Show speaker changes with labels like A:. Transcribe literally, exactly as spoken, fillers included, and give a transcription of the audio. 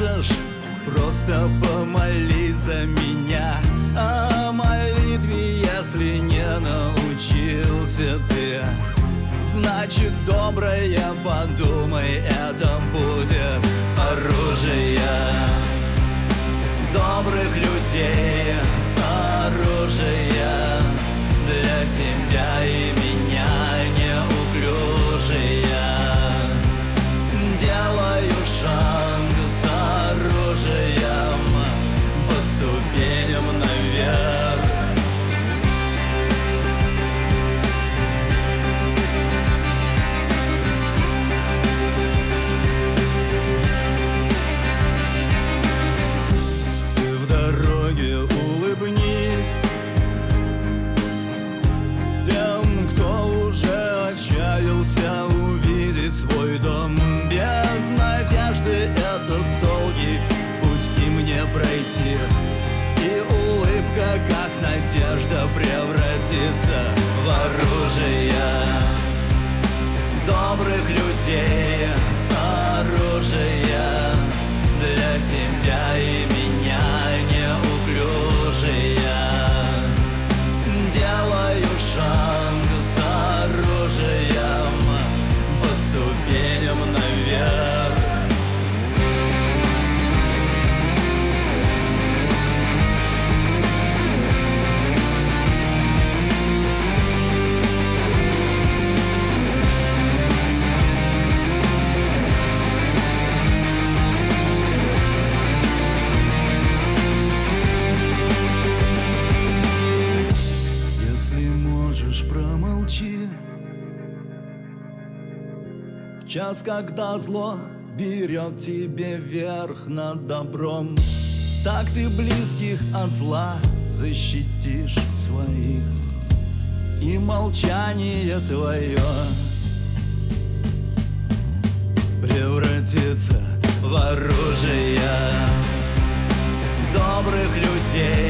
A: можешь, просто помолись за меня. О молитве, если не научился ты, значит, доброе подумай, это будет оружие добрых людей, оружие для тебя и меня неуклюжие. Делаю шаг с оружием по ступеням наверх. Улыбнись тем, кто уже отчаялся увидеть свой дом. Без надежды этот долгий путь и мне пройти, и улыбка, как надежда, превратится в оружие добрых людей, оружие для тебя и меня неуклюжие. Делаю шаг с оружием по ступеням наверх. Промолчи в час, когда зло берет тебе верх над добром. Так ты близких от зла защитишь своих, и молчание твое превратится в оружие добрых людей,